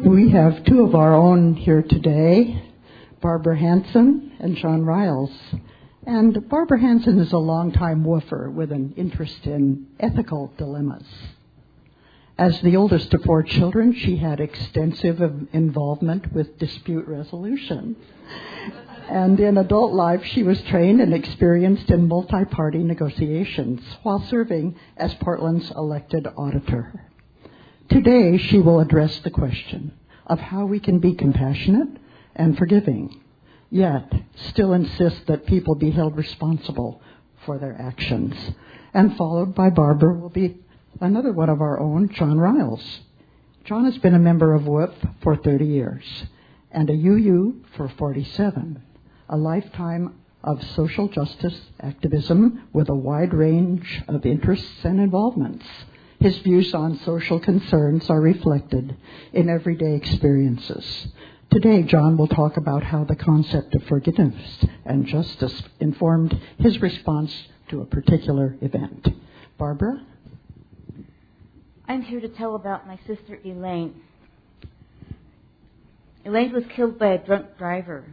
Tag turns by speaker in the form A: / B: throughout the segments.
A: We have two of our own here today, Barbara Hanson and John Riles. And Barbara Hanson is a longtime woofer with an interest in ethical dilemmas. As the oldest of four children, she had extensive involvement with dispute resolution. And in adult life, she was trained and experienced in multi-party negotiations while serving as Portland's elected auditor. Today, she will address the question of how we can be compassionate and forgiving, yet still insist that people be held responsible for their actions. And followed by Barbara will be another one of our own, John Riles. John has been a member of WIP for 30 years and a UU for 47, a lifetime of social justice activism with a wide range of interests and involvements. His views on social concerns are reflected in everyday experiences. Today, John will talk about how the concept of forgiveness and justice informed his response to a particular event. Barbara?
B: I'm here to tell about my sister Elaine. Elaine was killed by a drunk driver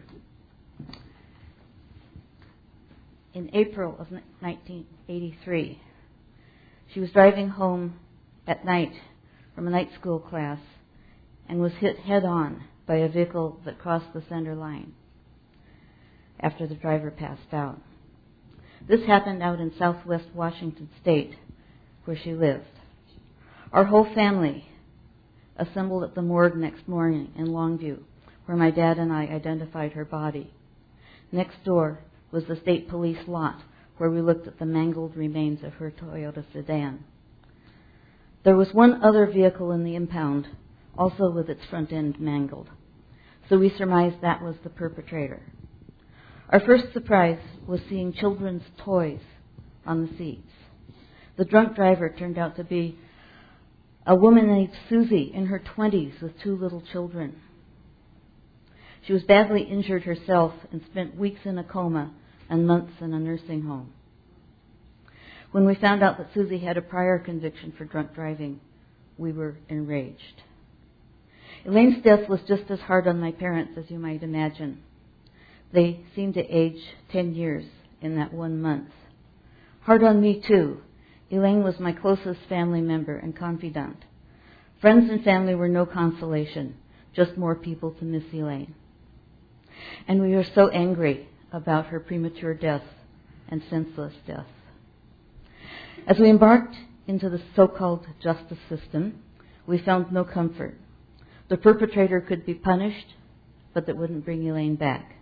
B: in April of 1983. She was driving home at night from a night school class and was hit head-on by a vehicle that crossed the center line after the driver passed out. This happened out in southwest Washington State, where she lived. Our whole family assembled at the morgue next morning in Longview, where my dad and I identified her body. Next door was the state police lot, where we looked at the mangled remains of her Toyota sedan. There was one other vehicle in the impound, also with its front end mangled. So we surmised that was the perpetrator. Our first surprise was seeing children's toys on the seats. The drunk driver turned out to be a woman named Susie in her 20s with two little children. She was badly injured herself and spent weeks in a coma and months in a nursing home. When we found out that Susie had a prior conviction for drunk driving, we were enraged. Elaine's death was just as hard on my parents as you might imagine. They seemed to age 10 years in that 1 month. Hard on me, too. Elaine was my closest family member and confidant. Friends and family were no consolation, just more people to miss Elaine. And we were so angry about her premature death and senseless death. As we embarked into the so-called justice system, we found no comfort. The perpetrator could be punished, but that wouldn't bring Elaine back.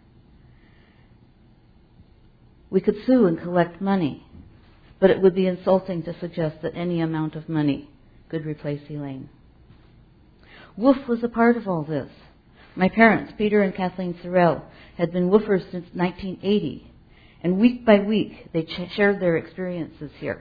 B: We could sue and collect money, but it would be insulting to suggest that any amount of money could replace Elaine. WOOF was a part of all this. My parents, Peter and Kathleen Sorrell, had been woofers since 1980, and week by week they shared their experiences here.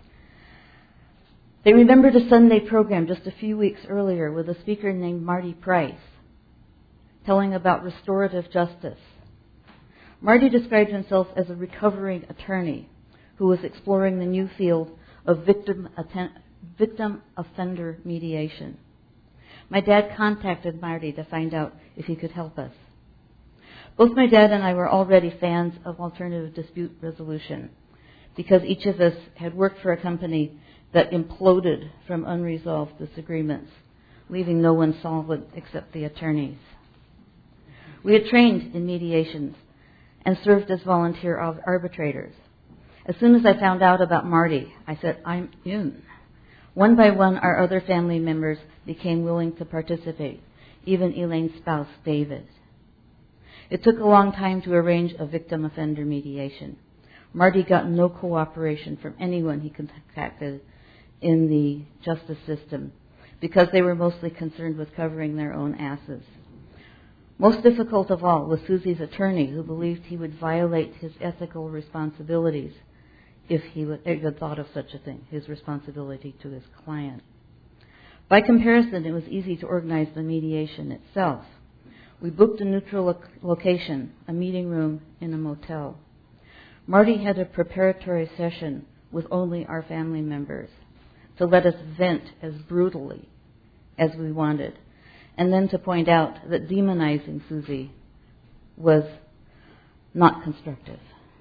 B: They remembered a Sunday program just a few weeks earlier with a speaker named Marty Price, telling about restorative justice. Marty described himself as a recovering attorney who was exploring the new field of victim offender mediation. My dad contacted Marty to find out if he could help us. Both my dad and I were already fans of alternative dispute resolution because each of us had worked for a company that imploded from unresolved disagreements, leaving no one solvent except the attorneys. We had trained in mediations and served as volunteer arbitrators. As soon as I found out about Marty, I said, I'm in. One by one, our other family members became willing to participate, even Elaine's spouse, David. It took a long time to arrange a victim offender mediation. Marty got no cooperation from anyone he contacted in the justice system because they were mostly concerned with covering their own asses. Most difficult of all was Susie's attorney, who believed he would violate his ethical responsibilities if he had thought of such a thing, his responsibility to his client. By comparison, it was easy to organize the mediation itself. We booked a neutral location, a meeting room in a motel. Marty had a preparatory session with only our family members to let us vent as brutally as we wanted. and then to point out that demonizing Susie was not constructive.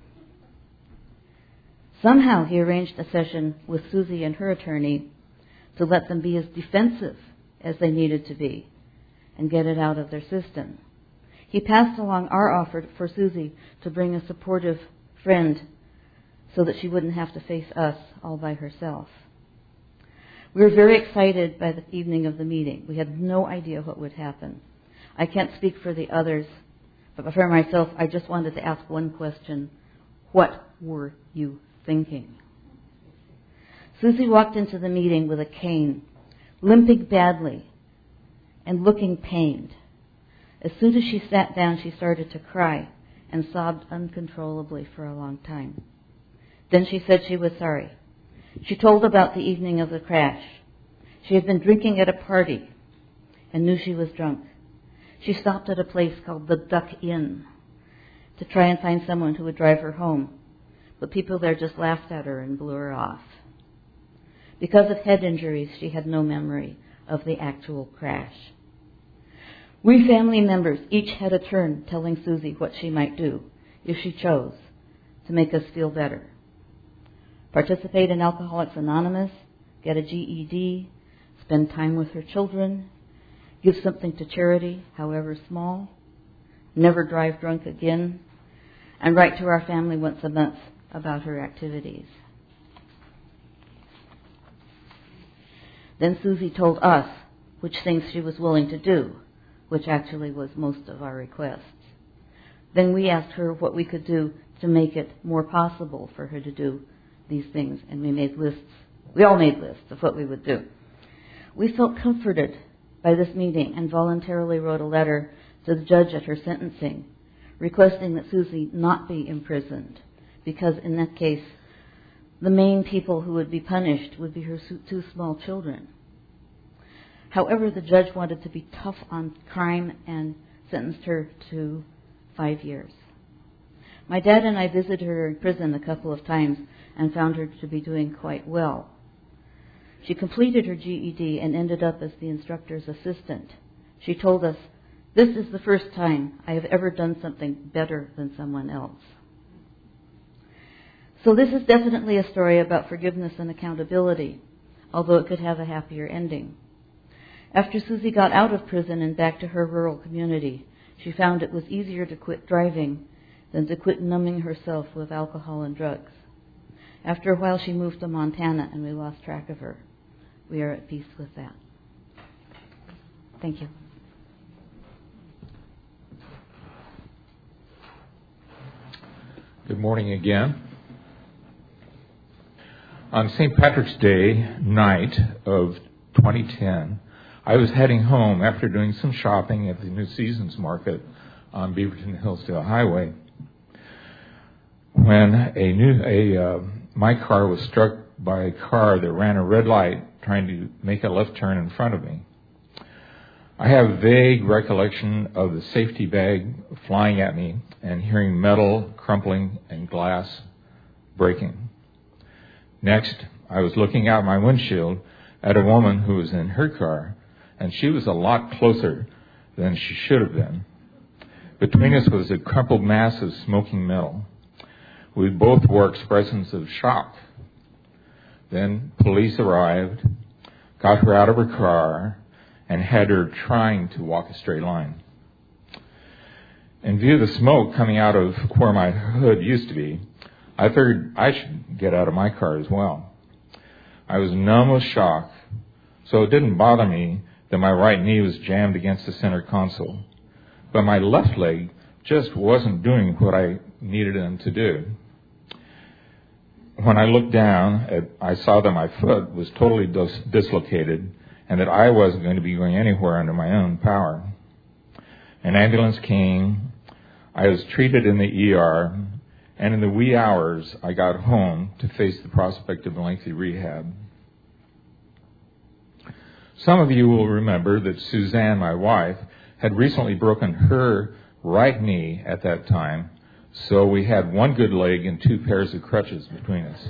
B: Somehow he arranged a session with Susie and her attorney to let them be as defensive as they needed to be and get it out of their system. He passed along our offer for Susie to bring a supportive friend so that she wouldn't have to face us all by herself. We were very excited by the evening of the meeting. We had no idea what would happen. I can't speak for the others, but for myself, I just wanted to ask one question. What were you thinking? Susie walked into the meeting with a cane, limping badly and looking pained. As soon as she sat down, she started to cry and sobbed uncontrollably for a long time. Then she said she was sorry. She told about the evening of the crash. She had been drinking at a party and knew she was drunk. She stopped at a place called the Duck Inn to try and find someone who would drive her home, but people there just laughed at her and blew her off. Because of head injuries, she had no memory of the actual crash. We family members each had a turn telling Susie what she might do, if she chose, to make us feel better. Participate in Alcoholics Anonymous, get a GED, spend time with her children, give something to charity, however small, never drive drunk again, and write to our family once a month about her activities. Then Susie told us which things she was willing to do, which actually was most of our requests. Then we asked her what we could do to make it more possible for her to do these things, and we made lists. We all made lists of what we would do. We felt comforted by this meeting and voluntarily wrote a letter to the judge at her sentencing, requesting that Susie not be imprisoned, because in that case, the main people who would be punished would be her two small children. However, the judge wanted to be tough on crime and sentenced her to 5 years. My dad and I visited her in prison a couple of times and found her to be doing quite well. She completed her GED and ended up as the instructor's assistant. She told us, "This is the first time I have ever done something better than someone else." So this is definitely a story about forgiveness and accountability, although it could have a happier ending. After Susie got out of prison and back to her rural community, she found it was easier to quit driving than to quit numbing herself with alcohol and drugs. After a while, she moved to Montana, and we lost track of her. We are at peace with that. Thank you.
C: Good morning again. On St. Patrick's Day night of 2010, I was heading home after doing some shopping at the New Seasons Market on Beaverton Hillsdale Highway when my car was struck by a car that ran a red light trying to make a left turn in front of me. I have vague recollection of the safety bag flying at me and hearing metal crumpling and glass breaking. Next, I was looking out my windshield at a woman who was in her car, and she was a lot closer than she should have been. Between us was a crumpled mass of smoking metal. We both wore expressions of shock. Then police arrived, got her out of her car, and had her trying to walk a straight line. In view of the smoke coming out of where my hood used to be, I figured I should get out of my car as well. I was numb with shock, so it didn't bother me that my right knee was jammed against the center console. But my left leg just wasn't doing what I needed them to do. When I looked down, I saw that my foot was totally dislocated and that I wasn't going to be going anywhere under my own power. An ambulance came. I was treated in the ER, and in the wee hours, I got home to face the prospect of a lengthy rehab. Some of you will remember that Suzanne, my wife, had recently broken her right knee at that time, so we had one good leg and two pairs of crutches between us.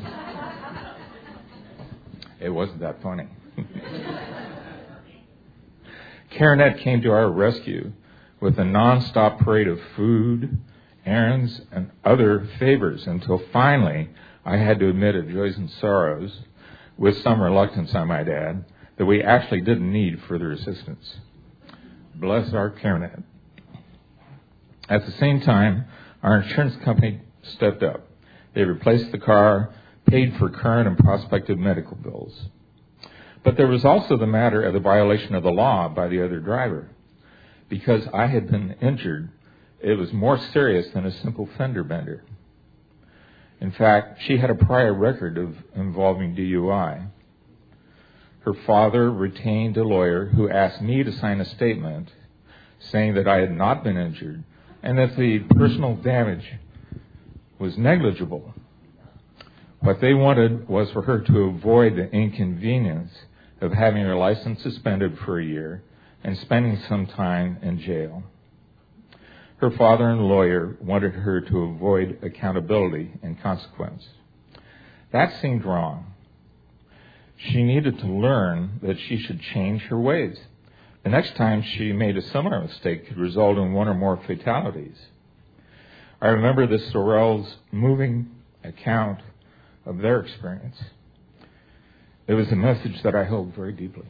C: It wasn't that funny. CareNet came to our rescue with a nonstop parade of food, errands, and other favors until finally I had to admit at joys and sorrows, with some reluctance I might add, that we actually didn't need further assistance. Bless our CareNet. At the same time, our insurance company stepped up. They replaced the car, paid for current and prospective medical bills. But there was also the matter of the violation of the law by the other driver. Because I had been injured, it was more serious than a simple fender bender. In fact, she had a prior record of involving DUI. Her father retained a lawyer who asked me to sign a statement saying that I had not been injured and that the personal damage was negligible. What they wanted was for her to avoid the inconvenience of having her license suspended for a year and spending some time in jail. Her father and lawyer wanted her to avoid accountability and consequence. That seemed wrong. She needed to learn that she should change her ways. The next time she made a similar mistake could result in one or more fatalities. I remember the Sorrells' moving account of their experience. It was a message that I held very deeply.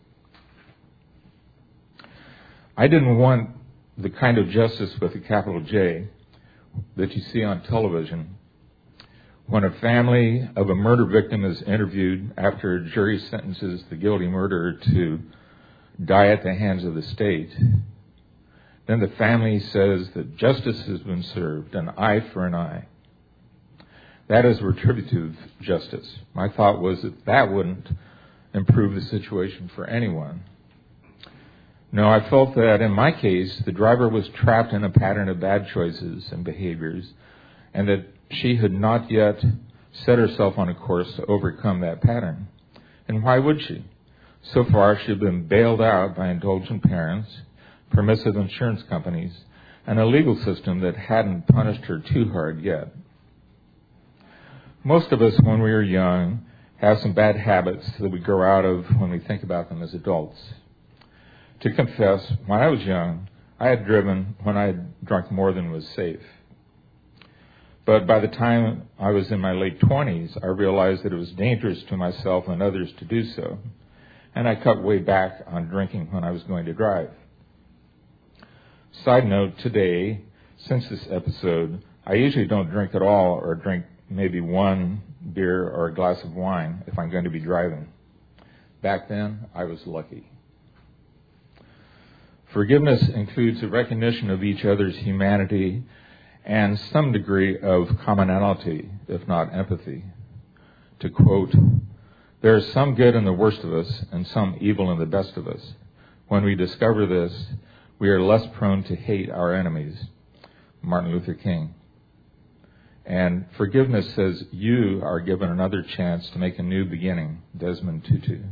C: I didn't want the kind of justice with a capital J that you see on television when a family of a murder victim is interviewed after a jury sentences the guilty murderer to die at the hands of the state. Then the family says that justice has been served, an eye for an eye. That is retributive justice. My thought was that that wouldn't improve the situation for anyone. No, I felt that in my case, the driver was trapped in a pattern of bad choices and behaviors, and that she had not yet set herself on a course to overcome that pattern. And why would she? So far, she had been bailed out by indulgent parents, permissive insurance companies, and a legal system that hadn't punished her too hard yet. Most of us, when we are young, have some bad habits that we grow out of when we think about them as adults. To confess, when I was young, I had driven when I had drunk more than was safe. But by the time I was in my late 20s, I realized that it was dangerous to myself and others to do so, and I cut way back on drinking when I was going to drive. Side note, today, since this episode, I usually don't drink at all or drink maybe one beer or a glass of wine if I'm going to be driving. Back then, I was lucky. Forgiveness includes a recognition of each other's humanity and some degree of commonality, if not empathy. To quote, "There is some good in the worst of us and some evil in the best of us. When we discover this, we are less prone to hate our enemies." Martin Luther King. And forgiveness says you are given another chance to make a new beginning, Desmond Tutu.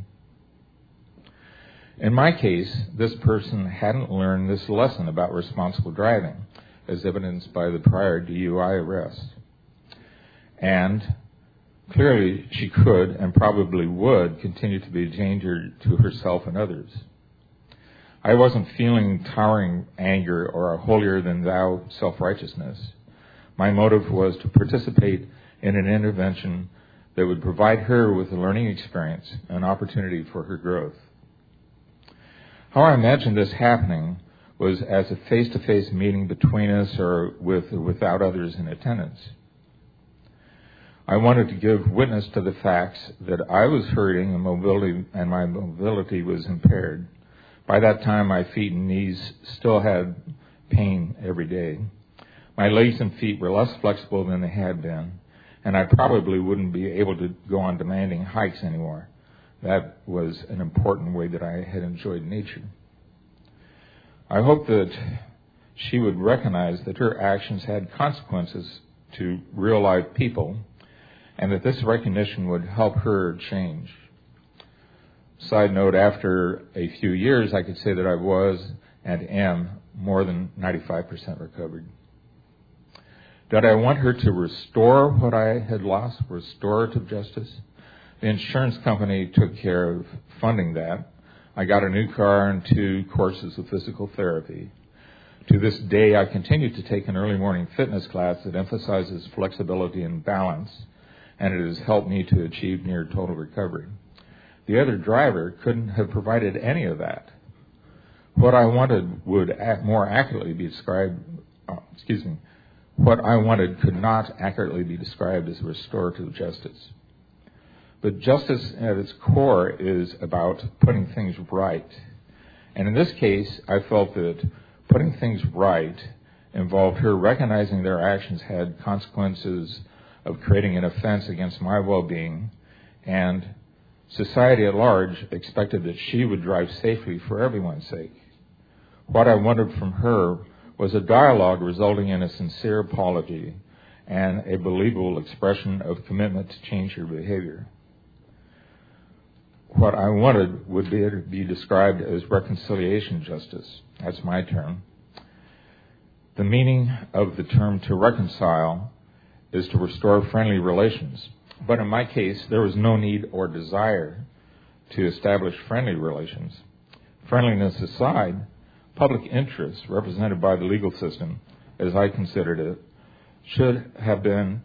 C: In my case, this person hadn't learned this lesson about responsible driving, as evidenced by the prior DUI arrest. And clearly she could and probably would continue to be a danger to herself and others. I wasn't feeling towering anger or a holier-than-thou self-righteousness. My motive was to participate in an intervention that would provide her with a learning experience, an opportunity for her growth. How I imagined this happening was as a face-to-face meeting between us or with or without others in attendance. I wanted to give witness to the facts that I was hurting and my mobility was impaired. By that time, my feet and knees still had pain every day. My legs and feet were less flexible than they had been, and I probably wouldn't be able to go on demanding hikes anymore. That was an important way that I had enjoyed nature. I hoped that she would recognize that her actions had consequences to real-life people, and that this recognition would help her change. Side note, after a few years, I could say that I was and am more than 95% recovered. Did I want her to restore what I had lost, restorative justice? The insurance company took care of funding that. I got a new car and 2 courses of physical therapy. To this day, I continue to take an early morning fitness class that emphasizes flexibility and balance, and it has helped me to achieve near total recovery. The other driver couldn't have provided any of that. What I wanted would more accurately be described, what I wanted could not accurately be described as restorative justice. But justice at its core is about putting things right. And in this case, I felt that putting things right involved her recognizing their actions had consequences of creating an offense against my well-being, and society at large expected that she would drive safely for everyone's sake. What I wanted from her was a dialogue resulting in a sincere apology and a believable expression of commitment to change her behavior. What I wanted would be described as reconciliation justice. That's my term. The meaning of the term to reconcile is to restore friendly relations. But in my case, there was no need or desire to establish friendly relations. Friendliness aside, public interest represented by the legal system, as I considered it, should have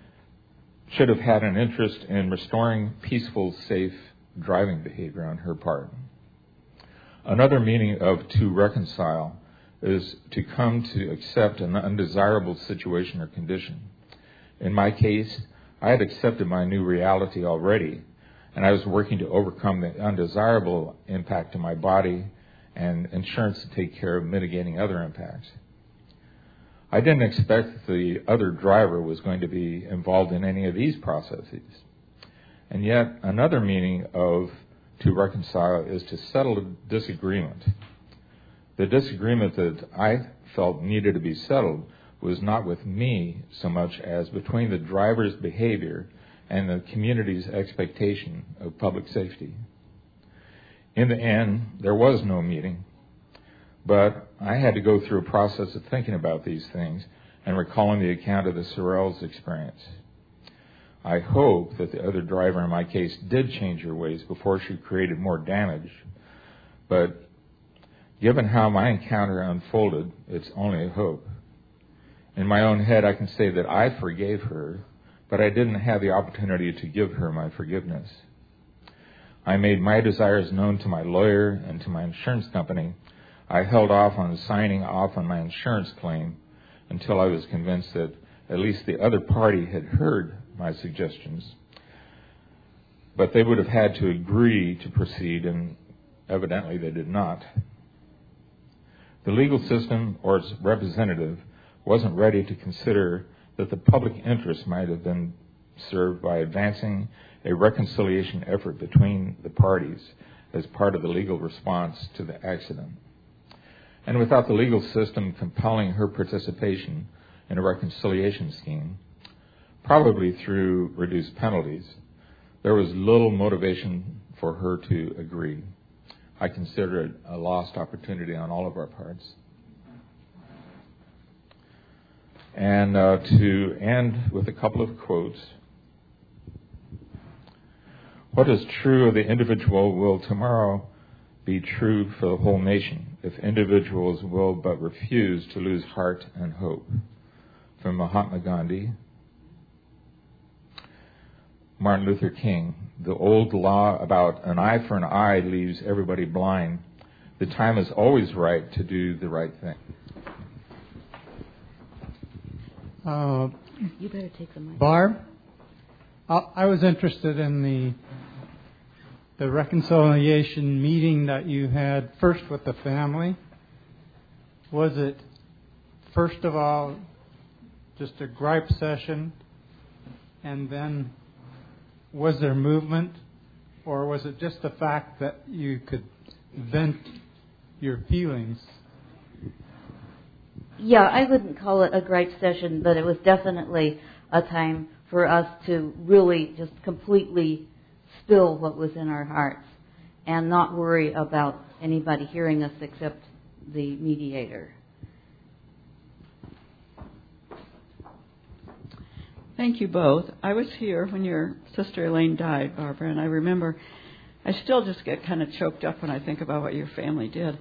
C: had an interest in restoring peaceful, safe driving behavior on her part. Another meaning of to reconcile is to come to accept an undesirable situation or condition. In my case, I had accepted my new reality already, and I was working to overcome the undesirable impact to my body and insurance to take care of mitigating other impacts. I didn't expect the other driver was going to be involved in any of these processes. And yet, another meaning of to reconcile is to settle a disagreement. The disagreement that I felt needed to be settled was not with me so much as between the driver's behavior and the community's expectation of public safety. In the end, there was no meeting, but I had to go through a process of thinking about these things and recalling the account of the Sorrells' experience. I hope that the other driver in my case did change her ways before she created more damage, but given how my encounter unfolded, it's only a hope. In my own head, I can say that I forgave her, but I didn't have the opportunity to give her my forgiveness. I made my desires known to my lawyer and to my insurance company. I held off on signing off on my insurance claim until I was convinced that at least the other party had heard my suggestions. But they would have had to agree to proceed, and evidently they did not. The legal system or its representative wasn't ready to consider that the public interest might have been served by advancing a reconciliation effort between the parties as part of the legal response to the accident. And without the legal system compelling her participation in a reconciliation scheme, probably through reduced penalties, there was little motivation for her to agree. I consider it a lost opportunity on all of our parts. And to end with a couple of quotes. What is true of the individual will tomorrow be true for the whole nation if individuals will but refuse to lose heart and hope. From Mahatma Gandhi. Martin Luther King. The old law about an eye for an eye leaves everybody blind. The time is always right to do the right thing.
B: You better take the mic.
D: Barb, I was interested in the reconciliation meeting that you had first with the family. Was it, first of all, just a gripe session, and then was there movement, or was it just the fact that you could vent your feelings?
B: Yeah, I wouldn't call it a gripe session, but it was definitely a time for us to really just completely spill what was in our hearts and not worry about anybody hearing us except the mediator.
E: Thank you both. I was here when your sister Elaine died, Barbara, and I remember I still just get kind of choked up when I think about what your family did.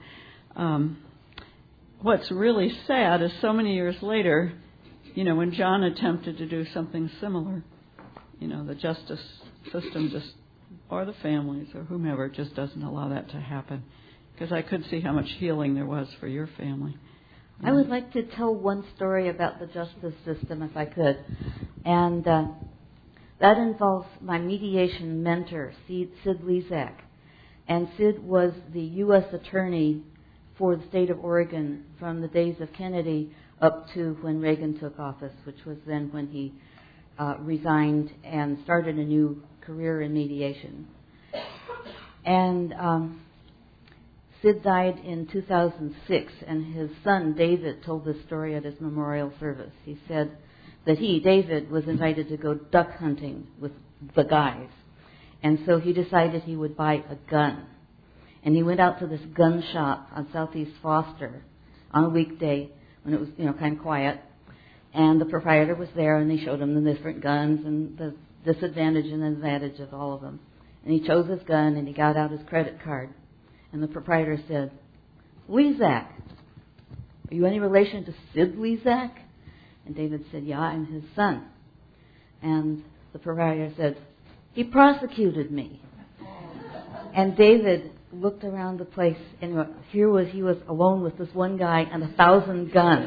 E: What's really sad is so many years later, when John attempted to do something similar, the justice system or the families or whomever just doesn't allow that to happen. Because I could see how much healing there was for your family.
B: I would like to tell one story about the justice system, if I could. And that involves my mediation mentor, Sid Lezak. And Sid was the U.S. attorney for the state of Oregon from the days of Kennedy up to when Reagan took office, which was then when he resigned and started a new career in mediation. And Sid died in 2006, and his son, David, told this story at his memorial service. He said that David, was invited to go duck hunting with the guys. And so he decided he would buy a gun. And he went out to this gun shop on Southeast Foster on a weekday when it was, kind of quiet. And the proprietor was there, and he showed him the different guns and the disadvantage and advantage of all of them. And he chose his gun, and he got out his credit card. And the proprietor said, "Lezak, are you any relation to Sid Lezak?" And David said, "Yeah, I'm his son." And the proprietor said, "He prosecuted me." And David looked around the place, and he was alone with this one guy and 1,000 guns.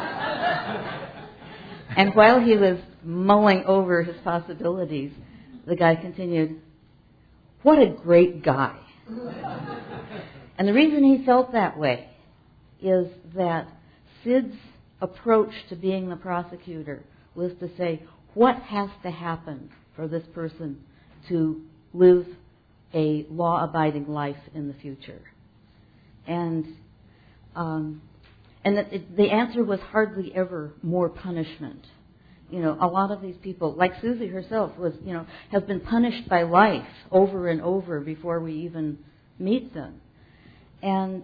B: And while he was mulling over his possibilities, the guy continued, "What a great guy." And the reason he felt that way is that Sid's approach to being the prosecutor was to say, what has to happen for this person to live a law-abiding life in the future? And the answer was hardly ever more punishment. A lot of these people, like Susie herself, have been punished by life over and over before we even meet them. And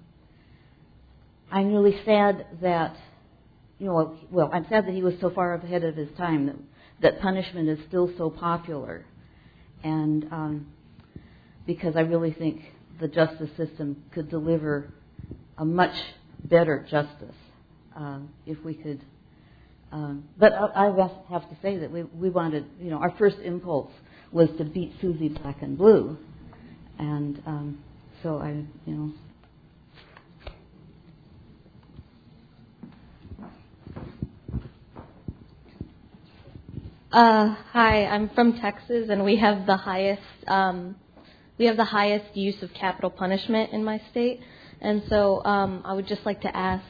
B: I'm really sad that, I'm sad that he was so far ahead of his time, that punishment is still so popular. And because I really think the justice system could deliver a much better justice if we could. But I have to say that we wanted, our first impulse was to beat Susie Black and Blue. And so
F: Hi, I'm from Texas, and we have the highest use of capital punishment in my state. And so I would just like to ask,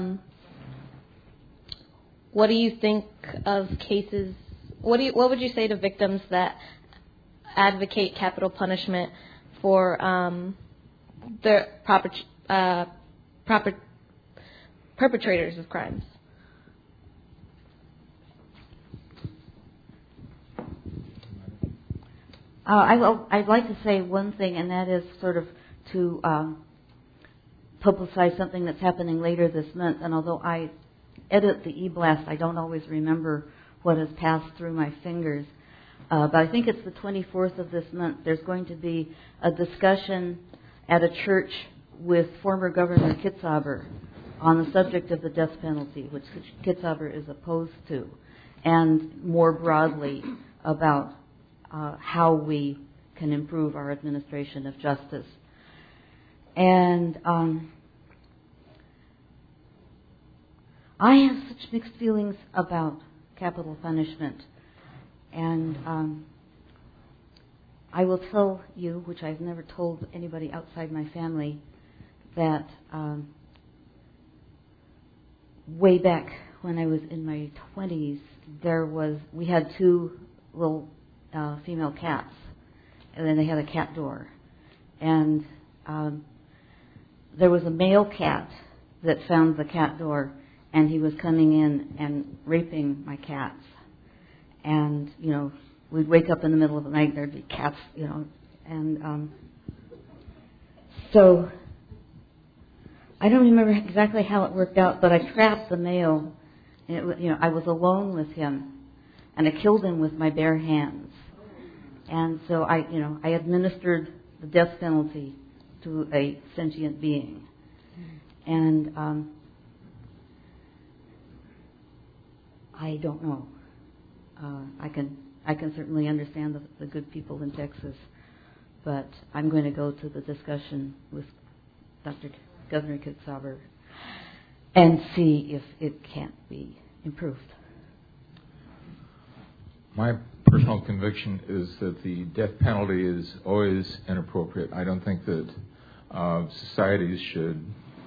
F: what do you think of cases? What would you say to victims that advocate capital punishment for the perpetrators of crimes?
B: I'd like to say one thing, and that is sort of to publicize something that's happening later this month. And although I edit the e-blast, I don't always remember what has passed through my fingers. But I think it's the 24th of this month. There's going to be a discussion at a church with former Governor Kitzhaber on the subject of the death penalty, which Kitzhaber is opposed to, and more broadly about how we can improve our administration of justice. And I have such mixed feelings about capital punishment. And I will tell you, which I've never told anybody outside my family, that way back when I was in my 20s, we had two little female cats, and then they had a cat door. And there was a male cat that found the cat door, and he was coming in and raping my cats. And, we'd wake up in the middle of the night, there'd be cats, and so I don't remember exactly how it worked out, but I trapped the male, and I was alone with him, and I killed him with my bare hands. And so I administered the death penalty to a sentient being. And I don't know. I can certainly understand the good people in Texas, but I'm going to go to the discussion with Governor Kitzhaber and see if it can't be improved.
C: My personal conviction is that the death penalty is always inappropriate. I don't think that societies should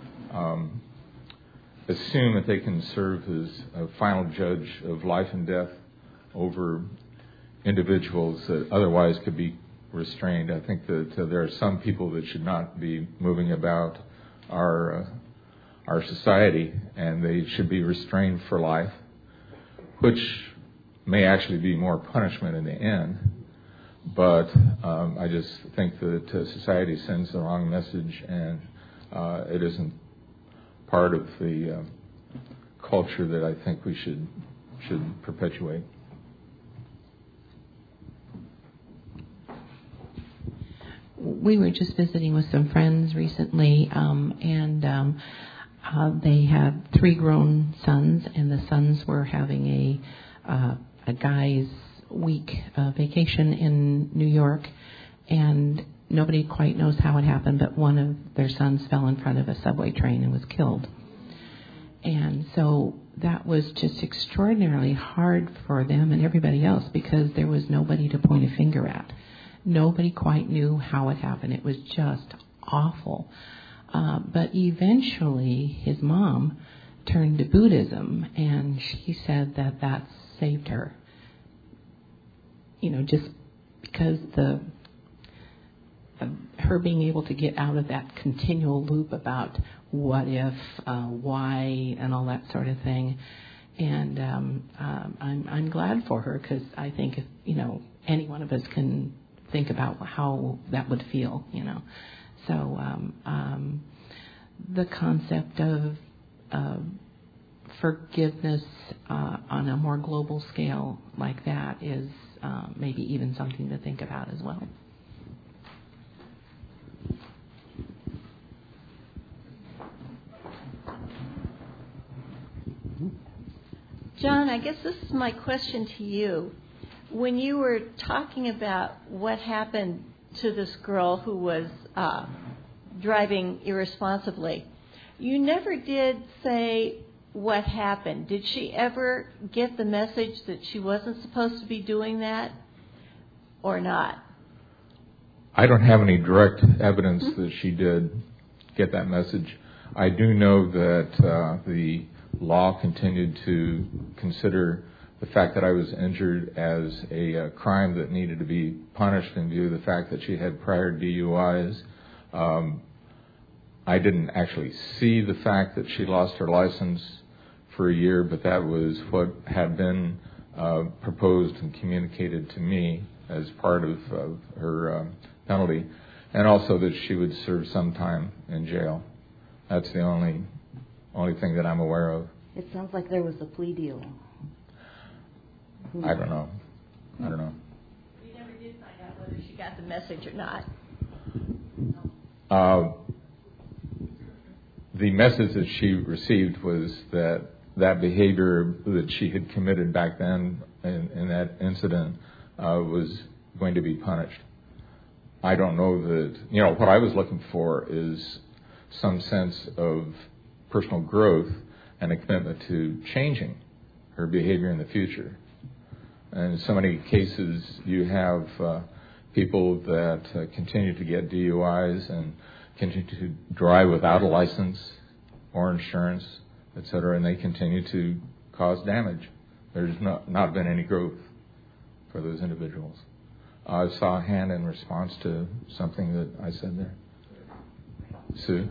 C: assume that they can serve as a final judge of life and death over individuals that otherwise could be restrained. I think that there are some people that should not be moving about our society, and they should be restrained for life, which may actually be more punishment in the end. But I just think that society sends the wrong message, and it isn't part of the culture that I think we should perpetuate.
G: We were just visiting with some friends recently, and they had 3 grown sons, and the sons were having a guy's week vacation in New York, and nobody quite knows how it happened, but one of their sons fell in front of a subway train and was killed. And so that was just extraordinarily hard for them and everybody else, because there was nobody to point a finger at. Nobody quite knew how it happened. It was just awful. But eventually his mom turned to Buddhism, and she said that saved her. Just because her being able to get out of that continual loop about what if, why, and all that sort of thing. And I'm glad for her, because I think if any one of us can think about how that would feel, So the concept of forgiveness on a more global scale like that is maybe even something to think about as well.
H: John, I guess this is my question to you. When you were talking about what happened to this girl who was driving irresponsibly, you never did say what happened. Did she ever get the message that she wasn't supposed to be doing that, or not?
C: I don't have any direct evidence that she did get that message. I do know that the law continued to consider the fact that I was injured as a crime that needed to be punished in view of the fact that she had prior DUIs. I didn't actually see the fact that she lost her license for a year, but that was what had been proposed and communicated to me as part of her penalty, and also that she would serve some time in jail. That's the only thing that I'm aware of.
B: It sounds like there was a plea deal.
C: I don't know.
H: You never did find out whether she got the message or not.
C: The message that she received was that behavior that she had committed back then in that incident was going to be punished. I don't know that, what I was looking for is some sense of personal growth and a commitment to changing her behavior in the future. And in so many cases, you have people that continue to get DUIs and continue to drive without a license or insurance, et cetera, and they continue to cause damage. There's not been any growth for those individuals. I saw a hand in response to something that I said there. Sue?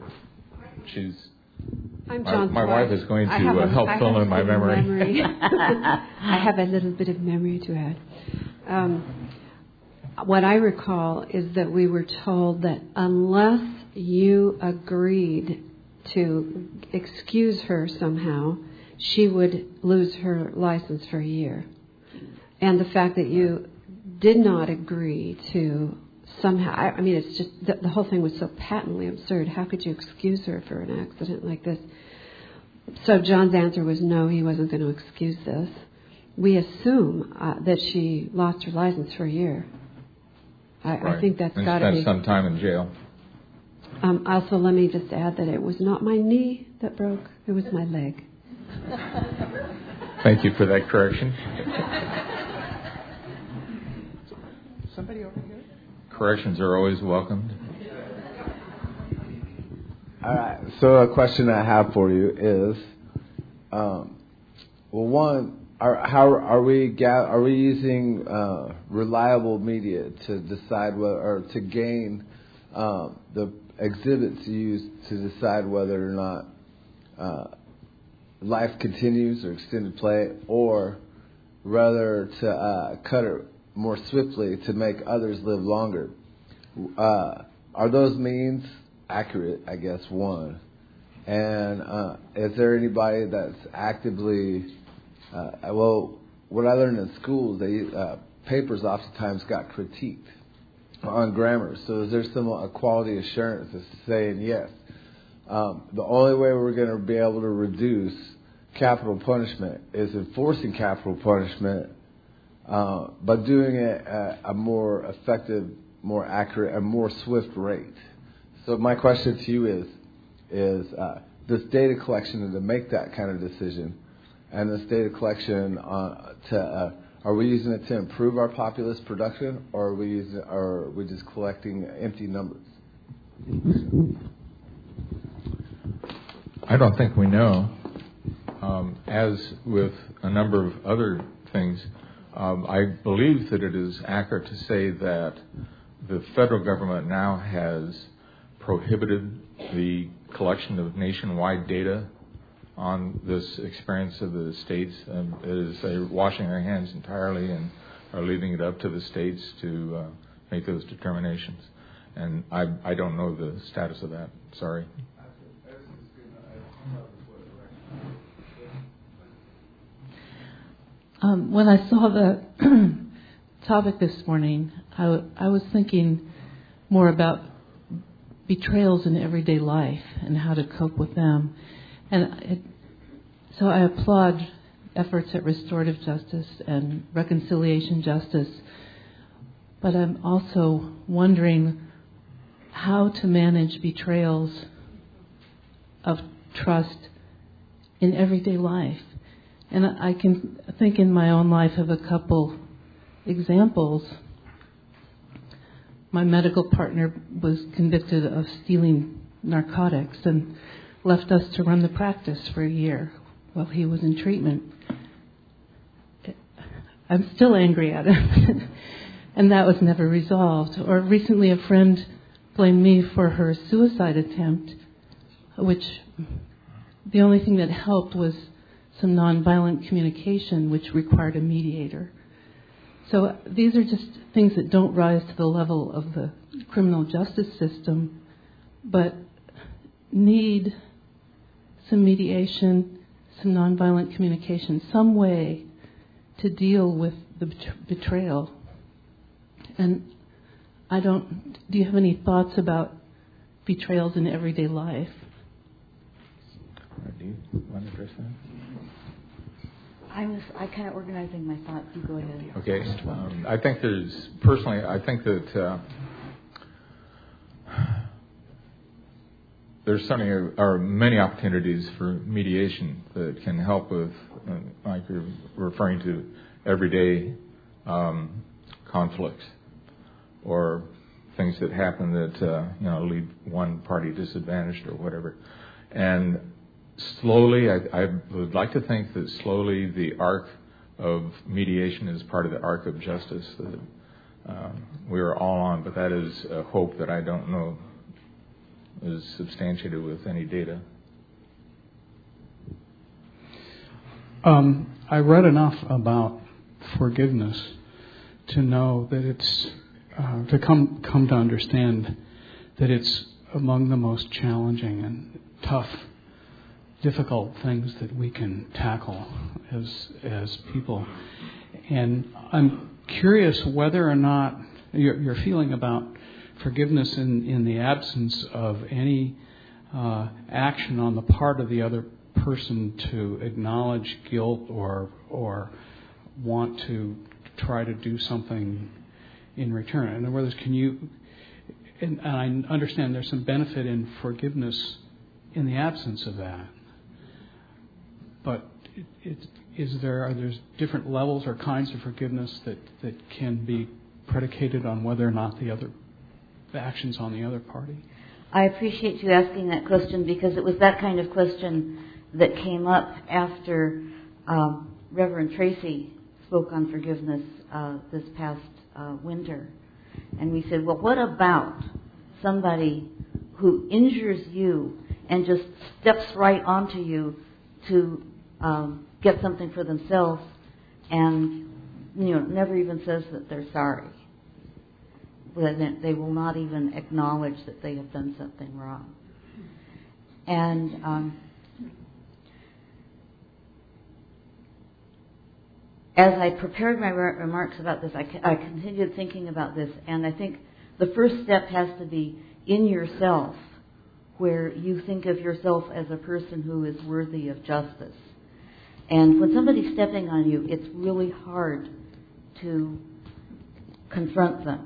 I: I'm John.
C: My wife is going to help fill in my memory.
I: I have a little bit of memory to add. What I recall is that we were told that unless you agreed to excuse her somehow, she would lose her license for a year. And the fact that you did not agree to somehow, I mean, it's just, the whole thing was so patently absurd. How could you excuse her for an accident like this? So John's answer was no, he wasn't going to excuse this. We assume that she lost her license for a year. I think that's got to be.
C: Spent some time in jail.
I: Also, let me just add that it was not my knee that broke, it was my leg.
C: Thank you for that correction.
A: Somebody over here?
C: Corrections are always welcomed.
J: All right. So a question I have for you is, well, one, are we using reliable media to decide whether, or to gain the exhibits used to decide whether or not life continues or extended play, or rather to cut it more swiftly to make others live longer? Are those means accurate, I guess, one? And is there anybody that's actively, well, what I learned in school, papers oftentimes got critiqued on grammar. So is there some quality assurance of saying, yes, the only way we're going to be able to reduce capital punishment is enforcing capital punishment, but doing it at a more effective, more accurate, and more swift rate? So my question to you is this data collection and to make that kind of decision, and this data collection are we using it to improve our populace production, or are we just collecting empty numbers?
C: I don't think we know. As with a number of other things, I believe that it is accurate to say that the federal government now has prohibited the collection of nationwide data on this experience of the states. They're washing their hands entirely and are leaving it up to the states to make those determinations. And I don't know the status of that. Sorry.
G: When I saw the topic this morning, I was thinking more about betrayals in everyday life and how to cope with them. And so I applaud efforts at restorative justice and reconciliation justice, but I'm also wondering how to manage betrayals of trust in everyday life. And I can think in my own life of a couple examples. My medical partner was convicted of stealing narcotics and left us to run the practice for a year while he was in treatment. I'm still angry at him, and that was never resolved. Or recently a friend blamed me for her suicide attempt, which the only thing that helped was some nonviolent communication, which required a mediator. So these are just things that don't rise to the level of the criminal justice system, but need some mediation, some nonviolent communication, some way to deal with the betrayal. And do you have any thoughts about betrayals in everyday life?
C: Do you want to address that?
B: I'm kind of organizing my thoughts. You go ahead.
C: Okay. I think that there's certainly are many opportunities for mediation that can help with, like you're referring to, everyday conflicts or things that happen that leave one party disadvantaged or whatever. And slowly, I would like to think that slowly the arc of mediation is part of the arc of justice that we are all on, but that is a hope that I don't know is substantiated with any data.
K: I read enough about forgiveness to know that it's to come to understand that it's among the most challenging and tough, difficult things that we can tackle as people. And I'm curious whether or not your feeling about forgiveness in the absence of any action on the part of the other person to acknowledge guilt or want to try to do something in return. In other words, can you? And I understand there's some benefit in forgiveness in the absence of that, but are there different levels or kinds of forgiveness that can be predicated on whether or not the actions on the other party?
B: I appreciate you asking that question, because it was that kind of question that came up after Reverend Tracy spoke on forgiveness this past winter. And we said, well, what about somebody who injures you and just steps right onto you to get something for themselves and never even says that they're sorry? They will not even acknowledge that they have done something wrong. And as I prepared my remarks about this, I continued thinking about this, and I think the first step has to be in yourself, where you think of yourself as a person who is worthy of justice. And when somebody's stepping on you, it's really hard to confront them.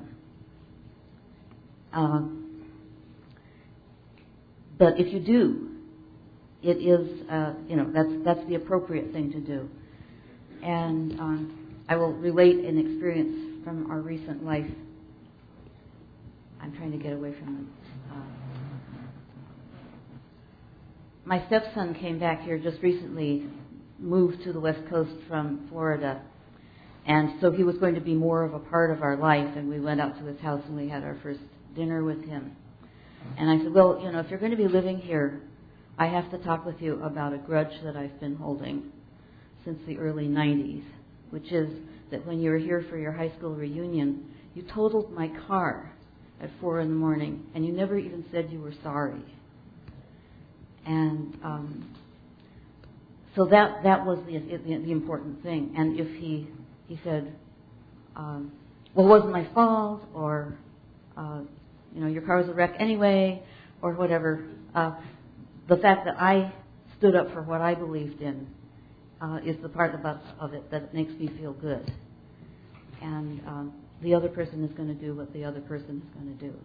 B: But if you do, it is, that's the appropriate thing to do. And I will relate an experience from our recent life. I'm trying to get away from them. My stepson came back here just recently, moved to the West Coast from Florida. And so he was going to be more of a part of our life. And we went out to his house and we had our first dinner with him. And I said, well, if you're going to be living here, I have to talk with you about a grudge that I've been holding since the early 90s, which is that when you were here for your high school reunion, you totaled my car at 4 a.m, and you never even said you were sorry. And so that was the important thing. And if he said, well, it wasn't my fault, or your car was a wreck anyway, or whatever, the fact that I stood up for what I believed in is the part of it that makes me feel good. And the other person is going to do what the other person is going to do.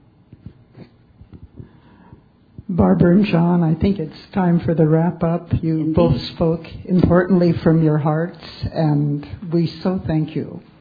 A: Barbara and John, I think it's time for the wrap-up. You
B: Indeed.
A: Both spoke importantly from your hearts, and we so thank you.